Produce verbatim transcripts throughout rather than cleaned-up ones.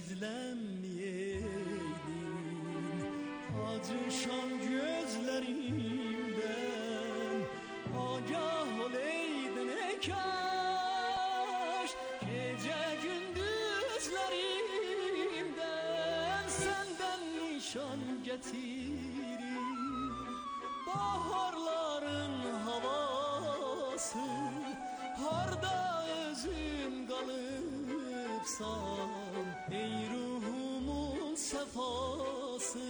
gizlenmeyeydin. Acışan gözlerimden agah oleydin ey kaş. Gece gündüzlerimden senden nişan getirir. Baharların havası harda özüm kalıpsan, ey ruhumun sefası.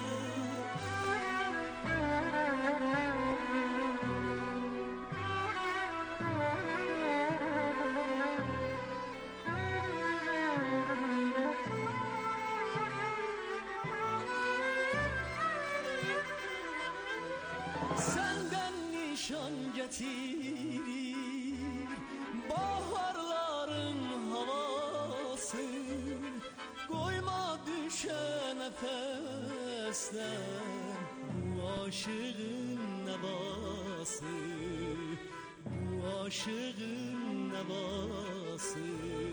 Senden nişan getirir baharların havası. Koyma düşe nefesler bu aşığın nevası, bu aşığın nevası.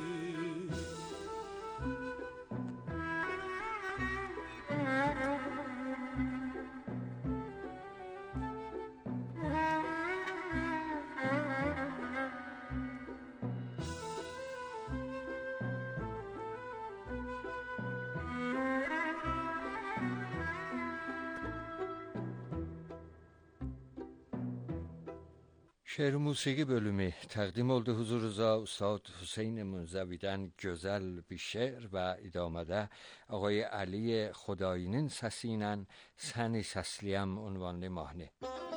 شعر و موسیقی bölümü təqdim oldu huzurunuza. Ustad Hüseyn Munzəvidən gözəl bir şeir və idamədə ağay Ali Xodayinin səsi ilə Səni səsləyəm ünvanlı mahnı.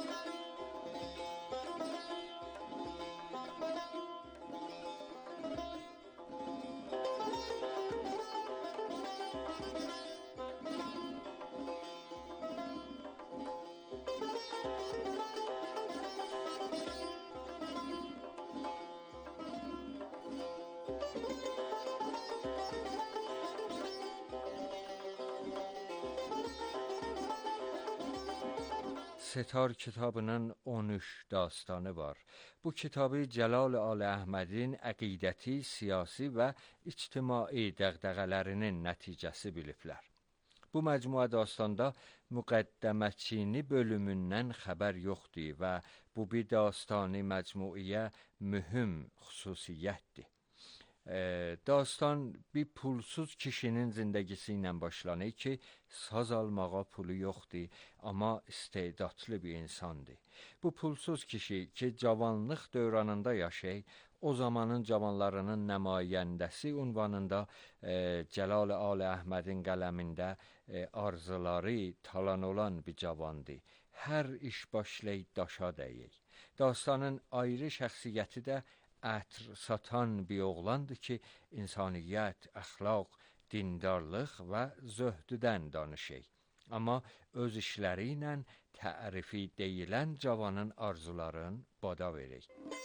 ستار kitabının on üç dastanı var. Bu kitabı Cəlal Ali Əhmədin əqidəti, siyasi və ictimai dəğdəğələrinin nəticəsi biliblər. Bu məcmua dastanda müqəddəməçini bölümündən xəbər yoxdur və bu bir dastani məcmuiyə mühüm xüsusiyyətdir. Ee, dastan bir pulsuz kişinin zindagisi ilə başlanır ki, saz almağa pulu yoxdur, amma istedadlı bir insandır. Bu pulsuz kişi ki, cavanlıq dövranında yaşayır, o zamanın cavanlarının nəmayəndəsi unvanında e, Cəlal Ali Əhmədin qələmində e, arzuları talan olan bir cavandır. Hər iş başlayıb daşa dəyir. Dastanın ayrı şəxsiyyəti də ətr satan bir oğlandır ki, insaniyyət, əxlaq, dindarlıq və zöhdüdən danışır. Amma öz işləri ilə tərifi deyilən cavanın arzuların bada verir.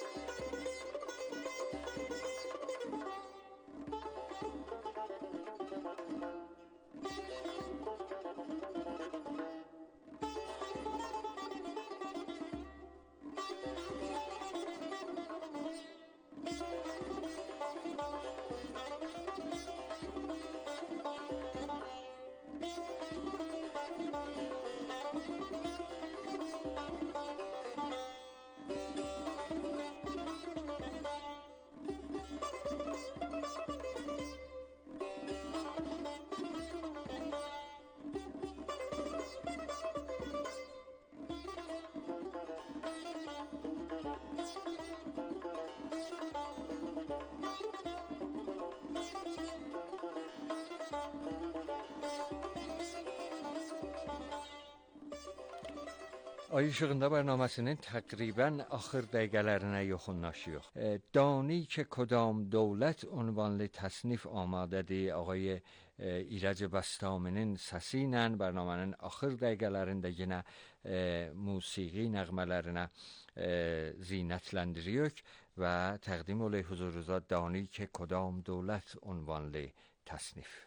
Ay İşığında bərnaməsinin təqribən axır dəqiqələrinə yaxınlaşıyor. E, Dani ki kudam dövlət ünvanlı təsnif amadədir. Ağay e, İrəc Bəstaminin səsi ilə bərnamənin axır dəqiqələrində yenə e, musiqi nəğmələrinə e, zinətləndiriyor və təqdim olay huzurunuza Dani ki kudam dövlət ünvanlı təsnif.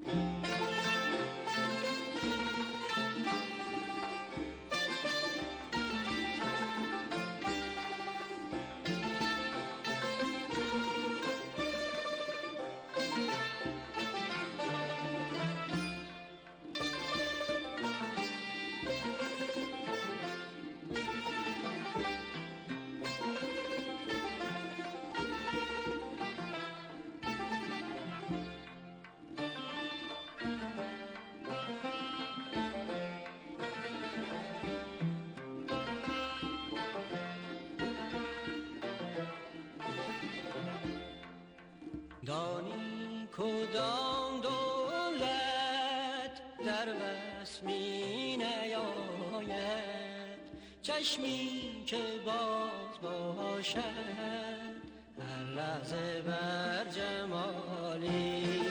دانی کدام دولت در وصف می نیاید، چشمی که باز باشد هر لحظه بر جمالی.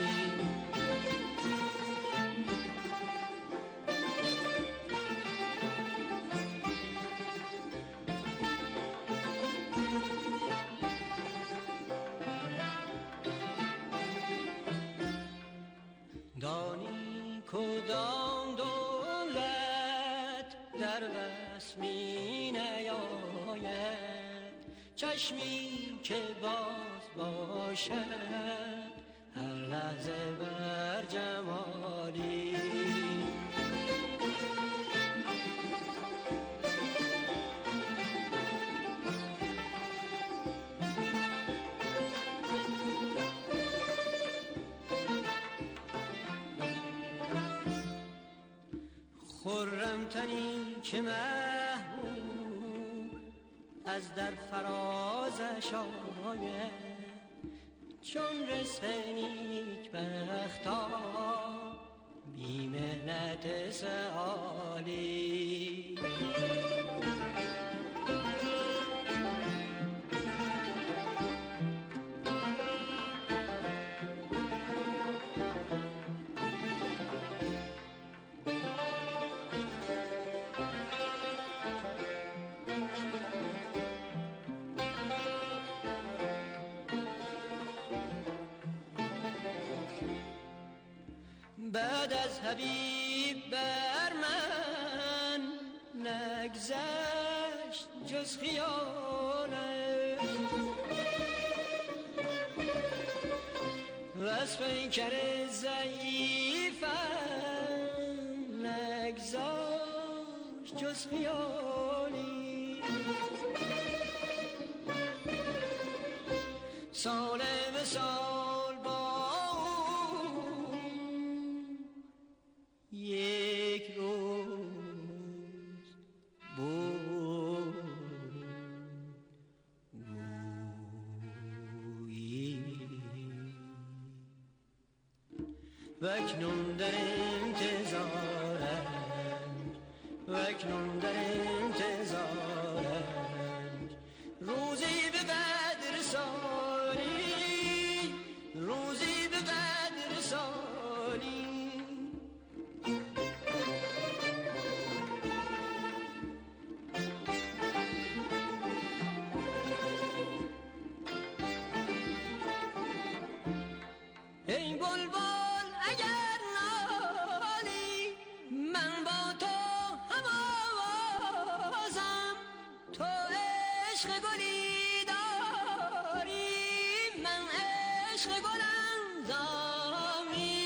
دانی کدام دولت در وصف می نیاید، چشمی که باز باشد هر لحظه بر جمالی. خرمتنی که محبوب از در فرازش آید، چون رزق نیک بختا بی محنت سعالی. بعد از حبیب بر من نگذشت جز خیالت، وصف پیکر ضعیفم نگذاشت جز خیالی. سال به سال با یک روز بود گویی، و اکنون در انتظارند، و اکنون در انتظارند روزی به قدر سالی، روزی به قدر سالی. ای بلبل اگر نالی من با تو هم آوازم، تو عشق گلی داری من عشق گلندامی.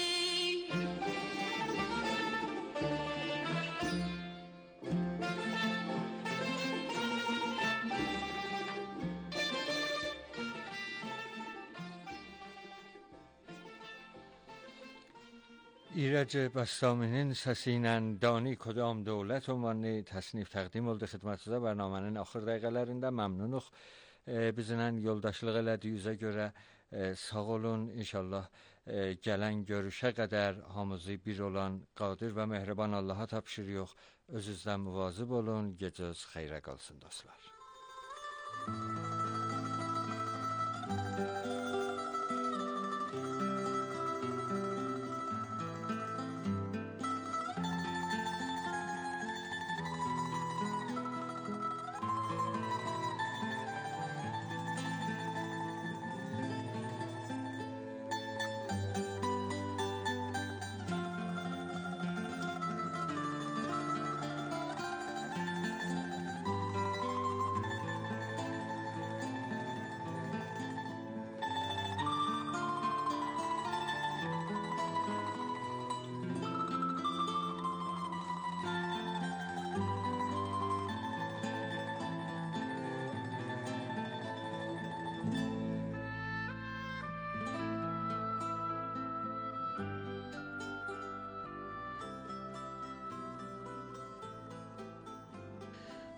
ایرج بستامینین səsiylə Dani Kodam Dövlət ünvanlı təsnif təqdim oldu xidmətinizə. Bərnamənin axır dəqiqələrində məmnunuq. E, bizimlə yoldaşlıq elədiyinizə görə e, sağ olun. İnşallah e, gələn görüşə qədər hamımızı bir olan qadir və mehriban Allaha tapşırıq. Özünüzdən müvazib olun. Gecəniz xeyrə qalsın dostlar.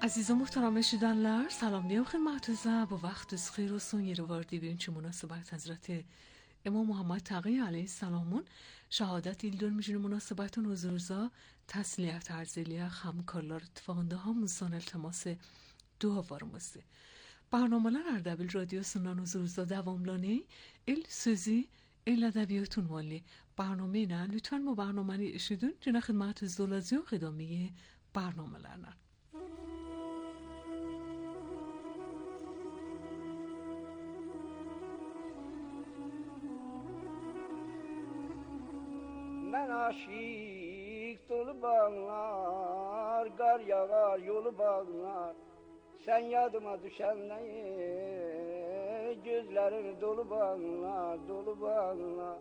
Aziz و محترم şidanlar, salam diyem xidmatunuza. Bu vaxt xeyir olsun. Yeri var dibin çi münasebet Hazreti İmam Muhammed Taqi aleyhissalamun şehadet il dönmüşün münasebetun huzurza təsliyat arz eliye hamkarlar ittifaqında hamımızdan iltiması dua varımızdı. Barnamalar Ardabil Radyosu'ndan huzuruzda devamlanı el sözü el edebiyatun vali barnamه نه lütfen bu barnameyi işidin cina xidmatınızda olacak ادامه barnamelerine. Ben aşık dolu bağlar, gar yağar yolu bağlar. Sen yadıma düşenden gözlerin dolu bağlar, dolu bağlar.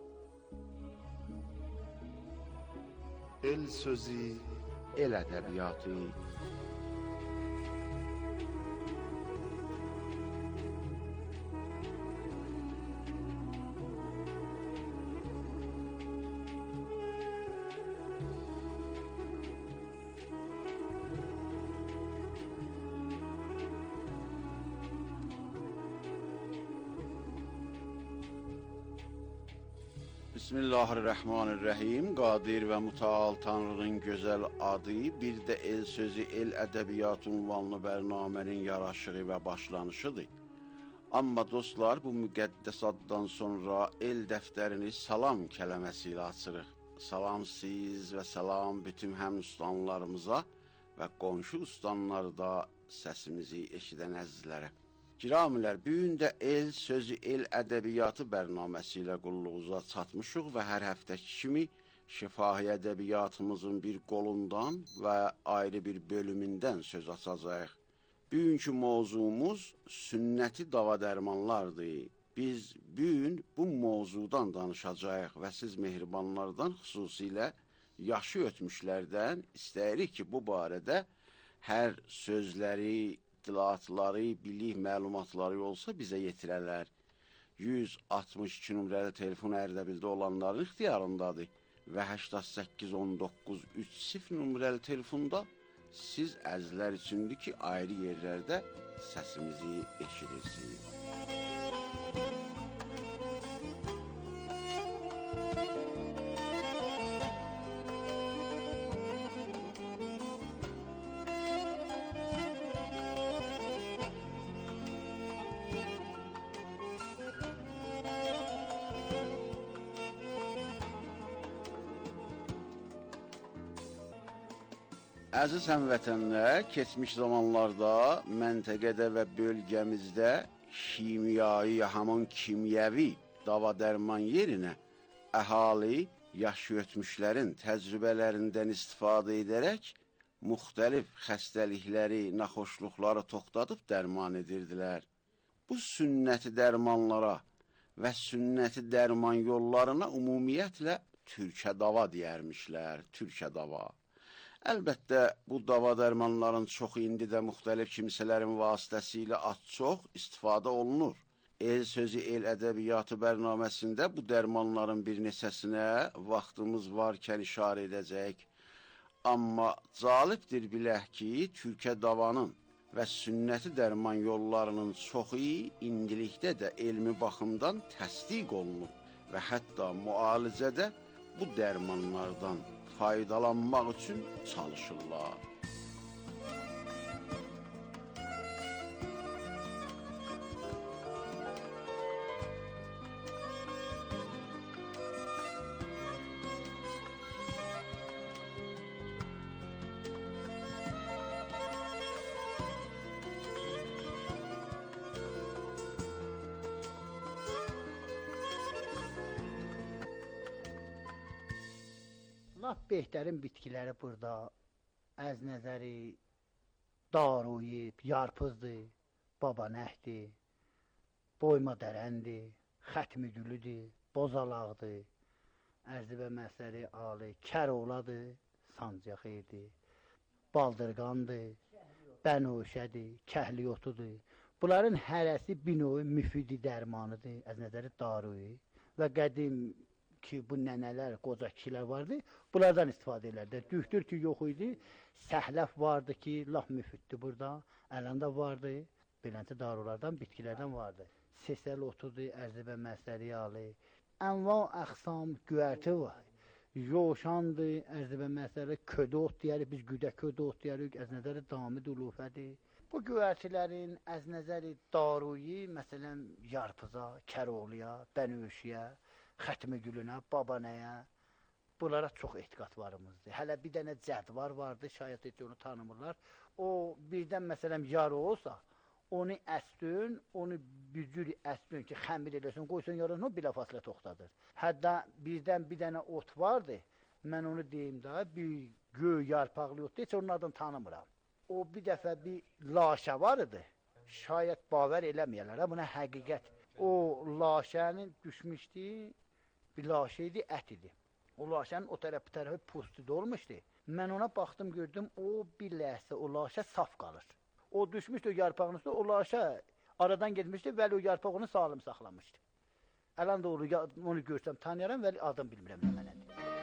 El sözü, el edebiyatı. Bismillahirrahmanirrahim. Qadir ve Müteal Tanrı'nın güzel adı, bir de el sözü, el edebiyat unvanlı bərnamənin yaraşığı ve başlanışıdır. Amma dostlar, bu müqəddəs addan sonra el dəftərini salam kələməsi ilə açırıq. Salam siz və salam bütün həm ustanlarımıza və qonşu ustanlarda səsimizi eşidən əzizlərə. Kiramilər, bu gün də el sözü, el ədəbiyyatı bərnaməsi ilə qulluğunuza çatmışıq və hər həftəki kimi şifahi ədəbiyyatımızın bir qolundan və ayrı bir bölümündən söz açacağıq. Bugünkü mövzumuz sünnəti dava dərmanlardır. Biz bugün bu mövzudan danışacağıq və siz mehribanlardan, xüsusilə yaşı ötmüşlərdən istəyirik ki, bu barədə hər sözləri, İttilatları, bilik, məlumatları olsa bizə yetirələr. yüz altmış iki nömrəli telefon Ərdəbildə olanların ixtiyarındadır və səksən səkkiz on doqquz üç sıfır nömrəli telefonda siz əzizlər üçündür ki, ayrı yerlərdə səsimizi eşidirsiniz. Əziz həmvətənlər, keçmiş zamanlarda məntəqədə və bölgəmizdə kimyai, haman kimyəvi dava dərman yerinə əhali yaşı ötmüşlərin təcrübələrindən istifadə edərək müxtəlif xəstəlikləri, naxoşluqları toxtadıb dərman edirdilər. Bu sünnəti dərmanlara və sünnəti dərman yollarına ümumiyyətlə türkə dava deyərmişlər, türkə dava. Əlbəttə, bu dava dərmanların çoxu indi də müxtəlif kimsələrin vasitəsilə az-çox istifadə olunur. El sözü, el ədəbiyyatı bərnaməsində bu dərmanların bir neçəsinə vaxtımız varkən işarə edəcək. Amma calibdir bilək ki, türkə davanın və sünnəti dərman yollarının çoxu indilikdə də elmi baxımdan təsdiq olunur və hətta müalicədə bu dərmanlardan faydalanmaq üçün çalışırlar. Lap behtərin bitkiləri burada, əznəzəri, daruyib, yarpızdır, babanəhdir, boyma dərəndir, xətmigülüdür, bozalaqdır, ərzibə məsəri alı, kəroğladır, sancaqıydır, baldırqandır, bənövşədir, kəhliyotudur. Bunların hərəsi bir növ müfidi dərmanıdır, əznəzəri daruyib və qədim ki, bu nənələr, qoca kişilər vardı, bunlardan istifadə edirlər. Düzdür ki, yox idi. Səhləf vardı ki, laf müfiddir burada. Ələndə vardı. Beləncə darulardan, bitkilərdən vardı. Sesəl otudur, ərzibə məsəri alı. Ənva əxsam göyərti var. Yoşandır, ərzibə məsəri ködə ot deyərik, biz güdə ködə ot deyərik, əz nəzəri damid ulufədir. Bu göyərtilərin əz nəzəri daruyi, məsələn, yarpıza, kəroğluya, bənövşiyə, xətmi gülünə, babanəyə, bunlara çox etiqat varımızdır. Hələ bir dənə cədvar vardı, şayət heç onu tanımırlar. O, birdən məsələn, yarı olsa, onu əstün, onu bir cür əstün ki, xəmir eləsin, qoysun yarısını, o bilə fasilə toxtadır. Hətta birdən bir dənə ot vardı, mən onu deyim də, bir göy yarpaqlı otdur, heç onun adını tanımıram. O bir dəfə bir laşə var idi, şayət bavər eləməyələr, buna həqiqət. O laşənin düşmüşdü, bir laşə idi, ət idi. O laşənin o tərəf bir tərəfi pustu dolmuşdu. Mən ona baxdım, gördüm, o bir ləhsə, o laşə saf qalır. O düşmüşdü o yarpağın üstü, o laşə aradan getmişdi, vəli o yarpaq onu sağlam saxlamışdı. Ələn də onu, onu görsəm tanıyaram, vəli adam bilmirəm nə mənədir.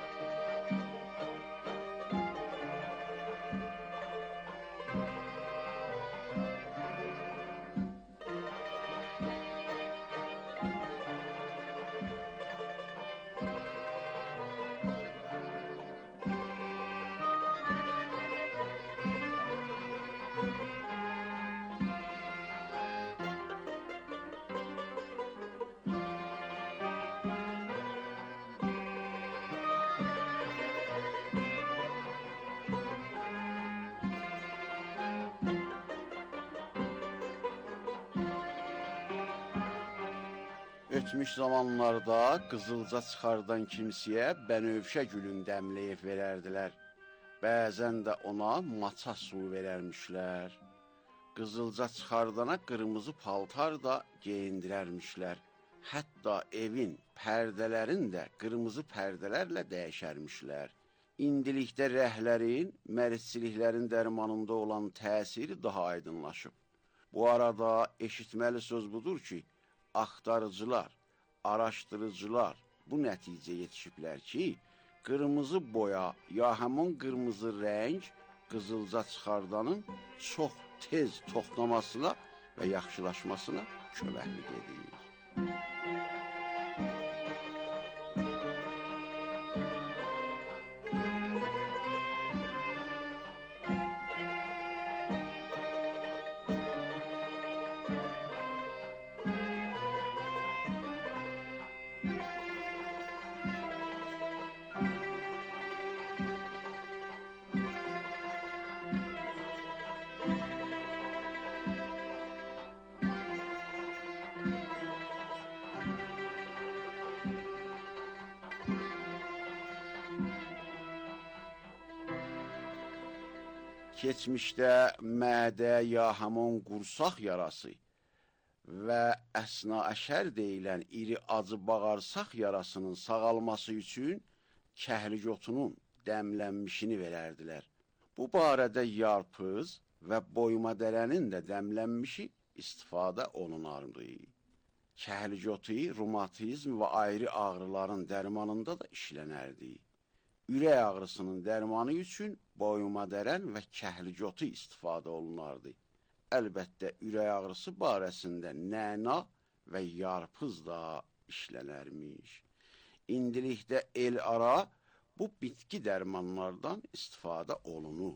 Ötmüş zamanlarda qızılca çıxardan kimsəyə bənövşə gülün dəmləyib verərdilər. Bəzən də ona maça su verərmişlər. Qızılca çıxardana qırmızı paltar da geyindirərmişlər. Hətta evin pərdələrin də qırmızı pərdələrlə dəyişərmişlər. İndilikdə rəhlərin, mərisçiliklərin dərmanında olan təsiri daha aydınlaşıb. Bu arada eşitməli söz budur ki, axtarıcılar, araşdırıcılar bu nəticə yetişiblər ki, qırmızı boya ya həmin qırmızı rəng qızılca çıxardanın çox tez toxtamasına və yaxşılaşmasına köməklik edir. Keçmişdə mədə ya hamon qursaq yarası və əsna-əşər deyilən iri acı bağırsaq yarasının sağalması üçün kəhlicotunun dəmlənmişini verərdilər. Bu barədə yarpız və boyma dərənin də dəmlənmişi istifadə olunardı. Kəhlicotu reumatizm və ayrı ağrıların dərmanında da işlənərdi. Ürək ağrısının dərmanı üçün boyma dərən və kəhlicotu istifadə olunardı. Əlbəttə, ürək ağrısı barəsində nəna və yarpız da işlənərmiş. İndilikdə el ara bu bitki dərmanlardan istifadə olunur.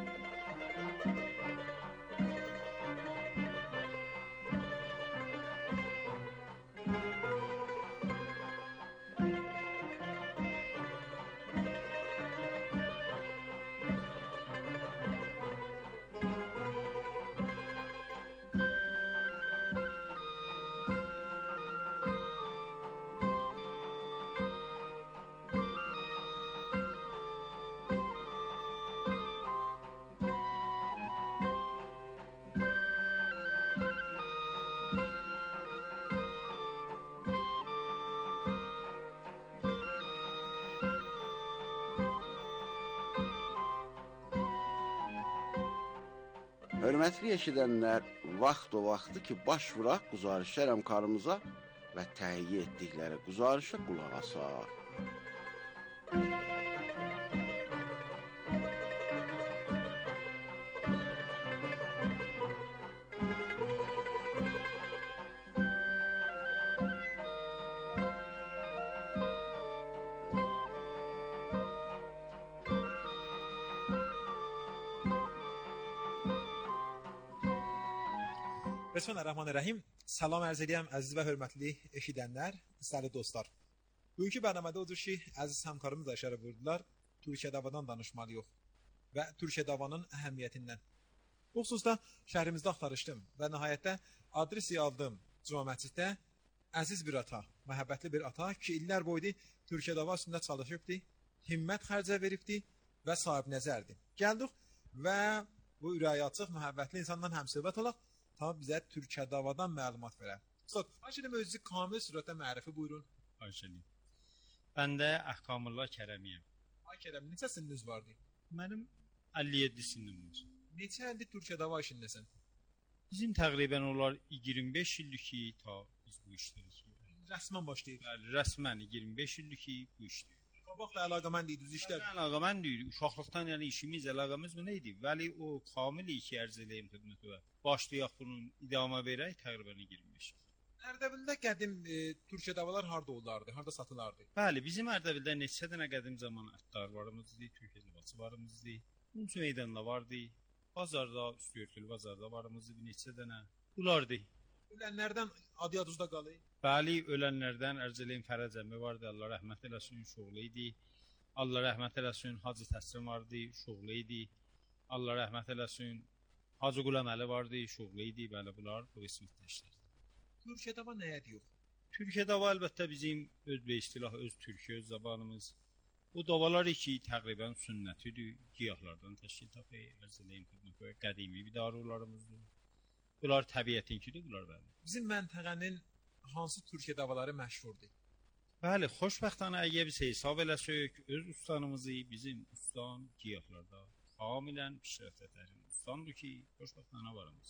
Hörmətli eşidənlər, vaxt o vaxtı ki, baş vuraq quzarışlar əmkarımıza və təhiyyə etdikləri quzarışa qulaq asaq. Bismillahirrahmanirrahim. Salam ərz edirəm əziz və hörmətli eşidənlər, istəli dostlar. Bugünkü bərnamədə odur ki, əziz həmkarımız işarə vurdular, Türkiyə davadan danışmalıyıq və Türkiyə davanın əhəmiyyətindən. Bu xüsusda şəhrimizdə axtarışdım və nəhayətdə adresi aldım Cuma məsciddə əziz bir ata, məhəbbətli bir ata ki, illər boyu Türkiyə dava üstündə çalışıbdı, himmət xərcə veribdi və sahib nəzərdi. Gəldik və bu ürəyi açıq, məhəbbətli insandan həmsöhbət olaq. Ta bizə Türkiyə davadan məlumat verər. Ustad, Ayşəlim özünüzü kamil surətdə mərifə buyurun. Ayşəlim. Mən də Əhkamullah Kərəmiyəm. Ay Kərəm, neçə sininiz vardı? Mənim əlli yeddi sinim var. Neçə ildir Türkiyə dava işindəsən? Bizim təqribən olar iyirmi beş ildir ki, ta biz bu işləyirik. Rəsmən başlayıb. Bəli, rəsmən iyirmi beş ildir ki, bu işləyirik. Qabaqla əlaqəmənd idiniz işlər. Əlaqəmənd idi. Uşaqlıqdan yəni işimiz, əlaqəmiz bu nə idi? Vəli o kamil iki ərz eləyim xidmətə. Başlayaq bunun idamə verək təqribən iyirmi beş. Ərdəbildə qədim e, Türkiyə davalar harda olardı? Harda satılardı? Bəli, bizim Ərdəbildə neçə dənə qədim zaman ətdar varımızdı, Türkiyə davası varımızdı. Uncu meydanda vardı. Bazarda, üstü örtülü bazarda varımızdı bir neçə dənə. Bunlardı. Ölənlərdən adı yadınızda qalır? Bəli, ölənlərdən ərz eləyim Fərəc əmi vardı, Allah rəhmət eləsin, şoğlu idi. Allah rəhmət eləsin, Hacı Təslim vardı, şoğlu idi. Allah rəhmət eləsin, Hacı Qulam Əli vardı, şoğlu idi. Bəli, bunlar bu qismətdə işlərdi. Türkiyə dava nəyə deyir? Türkiyə dava əlbəttə bizim öz bir istilah, öz Türkiyə, öz zabanımız. Bu davalar iki təqribən sünnətidir, giyahlardan təşkil tapır, ərz eləyim xidmətə, qədimi bir darularımızdır. Bunlar təbiətinkidir, bunlar bəli. Bizim məntəqənin hansı Türkiyə davaları məşhurdur? Bəli, xoşbəxtانه əgər biz hesab eləsək, öz ustanımızı bizim ustan giyahlarda kamilən pişrəftətərin ustandır ki, xoşbəxtانه varımız.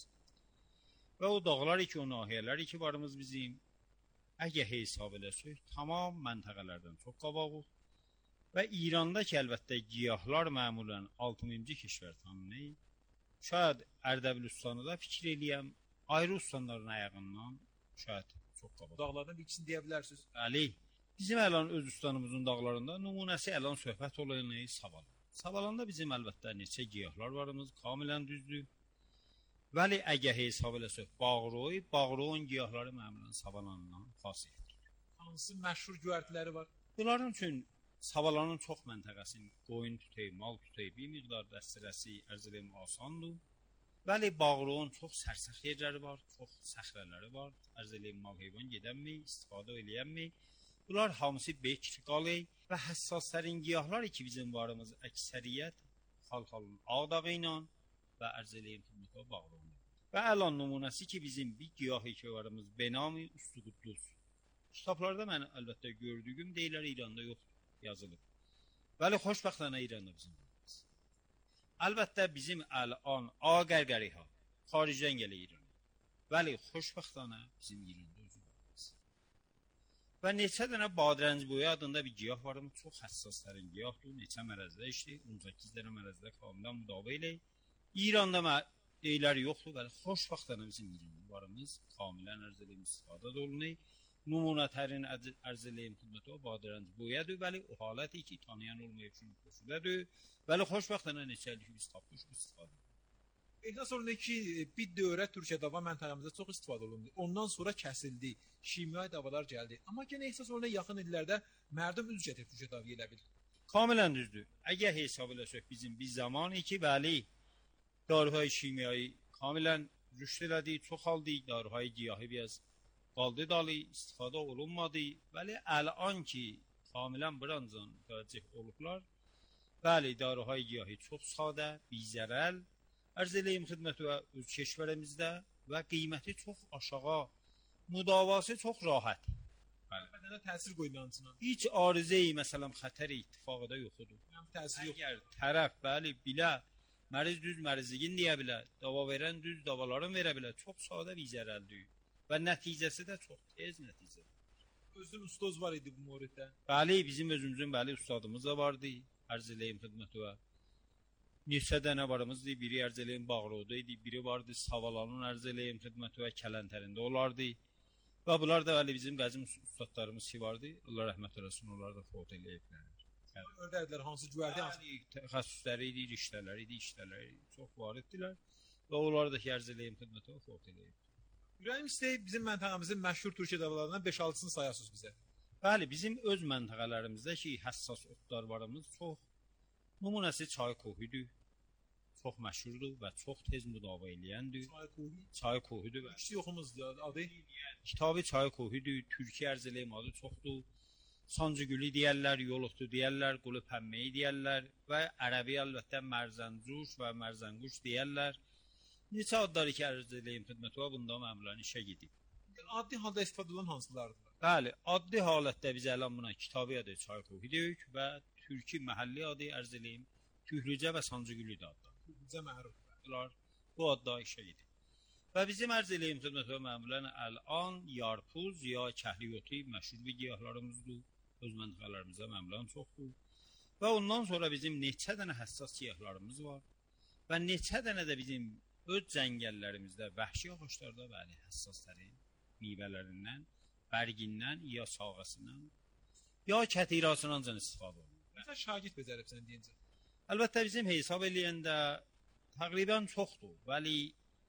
Və o dağlar ki, o nahiyələr ki varımız bizim, əgər hesab eləsək, tamam məntəqələrdən çox qabağıq. Və İranda ki, əlbəttə giyahlar məmulən altı minci kişvər tanınır. Şayad Ərdəbil ustanı da fikir eləyəm, ayrı ustanların ayağından şayad çox qabaq. Dağlardan bir ikisini deyə bilərsiniz. Bəli. Bizim əlan öz ustanımızın dağlarında nümunəsi əlan söhbət olayını Sabalan. Sabalanda bizim əlbəttə neçə giyahlar varımız, kamilən düzdür. Vəli əgər hesab eləsək, Bağroy, Bağroyun giyahları məmulən Sabalandan xasiyyətdir. Hansı məşhur göyərtiləri var? Bunların üçün Sabalanın çox məntəqəsini qoyun tutayı, mal tutayı bir miqdar dəstərəsi ərz eləyim asandır. Bəli, Bağroyun çox sərsəx yerləri var, çox səxrələri var. Ərz eləyim mal heyvan gedənmi, istifadə eləyənmi? Bunlar hamısı bekr qalır və həssaslərin giyahları ki, bizim varımız əksəriyyət xalxalın ağdağı ilə və ərz eləyim xidmətə Bağroyun. Və əlan nümunəsi ki, bizim bir giyahı ki varımız Benami Üstü Quduz. Kitablarda mən əlbəttə gördüyüm deyilər İranda yoxdur. Yazılıb. Bəli, xoşbəxtانه İranda bizim varımız. Əlbəttə bizim əlan ağərqəriha xaricdən gəlir İrana. Bəli, xoşbəxtانه bizim İranda özü varımız. Və neçə dənə badrənc boyu adında bir giyah varımız, çox həssaslərin giyahdır, neçə mərəzdə işdir, on səkkiz dənə mərəzdə kamilən müdavə ilə. İranda deyilər yoxdur, bəli, xoşbəxtانه bizim İranda varımız, kamilən ərz eləyim istifadə olunur. Nümunətərin ərz eləyim xidmətə o badrənc boyadır, bəli, o haləti ki, tanıyan olmayıb üçün xoşudədir, bəli, xoşbəxtانه neçə ildir biz tapmış bu istifadə. Ehlas olunur ki, bir dövrə Türkiyə dava məntəqəmizdə çox istifadə olundu. Ondan sonra kəsildi, şimyai davalar gəldi. Amma yenə ehlas olunur yaxın illərdə mərdum üz gətirib Türkiyə davaya elə bilir. Kamilən düzdür. Əgər hesab eləsək bizim bir zamanı ki, bəli, daruhay şimyai kamilən rüşd elədi, çoxaldı, daruhay giyahı biraz qaldı dalı, istifadə olunmadı. Bəli, əlan ki, kamilən brancan tərcih olublar. Bəli, daruhay giyahı çox sadə, bizərəl, ərz eləyim xidməti və öz keşvərimizdə və qiyməti çox aşağı, müdavası çox rahat. Bəli, bədənə təsir qoymancına. Heç arızəyi, məsələn, xətər ittifaqıda yoxudur. Yəni, təsir yox. Əgər tərəf, bəli, bilə, məriz düz mərizliyin deyə bilər, dava verən düz davaların verə bilər, çox sadə bizərəldir. Və nəticəsi də çox tez nəticədir. Özün ustaz var idi bu moriddə. Bəli, bizim özümüzün bəli ustadımız da vardı. Arz eləyim xidmətə. Neçə dənə varımızdı. Biri arz eləyim Bağroda idi, biri vardı Savalanın arz eləyim xidmətə və Kələntərində olardı. Və bunlar da bəli bizim qədim ustadlarımız ki vardı. Allah rəhmət eləsin, onlar da fot eləyiblər. Ördərdilər hansı güvərdi, hansı təxəssüsləri idi, işləri idi, işləri çox var etdilər. Və onlar da ki arz eləyim xidmətə fot eləyib. Ürəyim istəyib bizim məntəqəmizin məşhur Türkiyə davalarından beş altısını sayasınız bizə. Bəli, bizim öz məntəqələrimizdə ki, həssas otlar varımız çox. Nümunəsi çay kohudur. Çox məşhurdur və çox tez müdavə eləyəndir. Çay kohu. Çay kohudur və İkisi yoxumuzdur adı. Kitabı çay kohudur. Türkiyə arz eləyim adı çoxdur. Sancıgülü deyərlər, yoluqdu deyərlər, Qulu Pəmməyi deyərlər və ərəbi əlbəttə Mərzəncuş və Mərzənquş deyərlər. Neçə adları ki arz eləyim xidmətə bunda məmulən işə gedib. Addi halda istifadə olunan hansılardır? Bəli, addi halətdə biz əlan buna kitabı adı çay kohu deyirik və türki məhəlli adı arz eləyim Tühlücə və Sancıgülü də adlar. Tühlücə məruflar. Bu adda işə gedib. Və bizim arz eləyim xidmətə məmulən əlan yarpuz ya kəhliyoti məşhur bir giyahlarımızdır. Öz məntəqələrimizdə məmulən çoxdur. Və ondan sonra bizim neçə dənə həssas giyahlarımız var. Və neçə dənə də bizim öz cəngəllərimizdə, vəhşi ağaçlarda bəli həssasların meyvələrindən, bərgindən, ya sağasından, ya kətirasından can istifadə olunur. Məsələn, şagird becəribsən deyincə. Əlbəttə bizim hesab eləyəndə təqribən çoxdur. Bəli,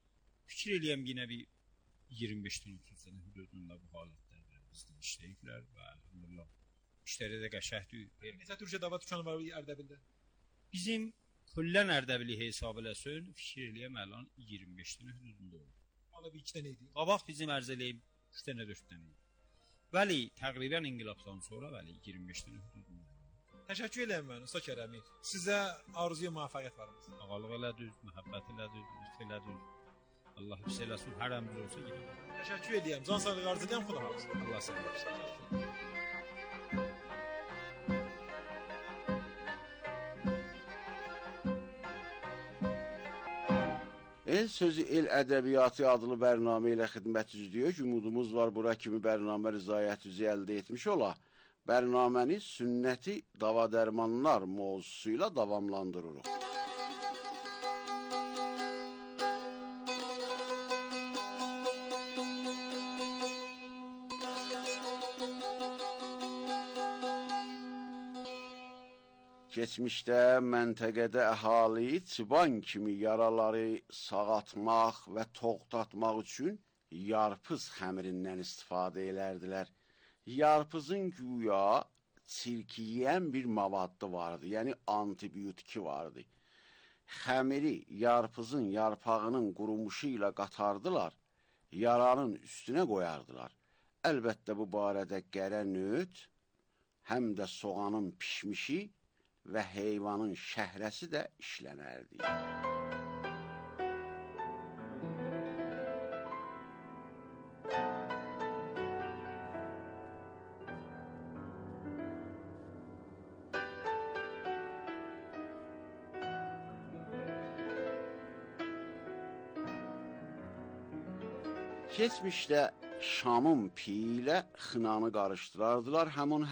fikir eləyəm yenə bir iyirmi beşdən otuz sənə hüdudunda bu halətdə bizdə işləyiblər və əlhamdülillah işləri də qəşəhdir. Neçə Türkiyə dava dükanı var Ərdəbildə? Bizim Küllən Ərdəbili hesab eləsin, fikir eləyəm əlan iyirmi beşdən hüdudunda olur. Hala bir iki dənə idi. Qabaq bizim ərz eləyib üç dənə, dörd dənə idi. Bəli, təqribən inqilabdan sonra bəli iyirmi beşdən hüdudunda. Təşəkkür edirəm mən Usta Kərəmi. Sizə arzuya muvaffəqiyyət varmız. Ağalıq elədir, məhəbbət elədir, lütf elədir. Allah hifz eləsin, hər əmr olsa gedək. Təşəkkür edirəm. Can sağlığı arzu edirəm, xuda hafiz. Allah sağ olsun. El Sözü El Ədəbiyyatı adlı bərnamə ilə xidmət üzrəyir. Ümudumuz var bura kimi bərnamə rızayət üzü əldə etmiş ola. Bərnaməni sünnəti dava dərmanlar mövzusuyla davamlandırırıq. Keçmişdə məntəqədə əhali çıban kimi yaraları sağaltmaq və toxtatmaq üçün yarpız xəmirindən istifadə edərdilər. Yarpızın güya çirkiyən bir mavaddı vardı, yəni antibiotiki vardı. Xəmiri yarpızın yarpağının qurumuşu ilə qatardılar, yaranın üstünə qoyardılar. Əlbəttə bu barədə qərə nöt, həm də soğanın pişmişi və heyvanın şəhrəsi də işlənərdi. Keçmişdə Şamın piyi ilə xınanı qarışdırardılar, həmin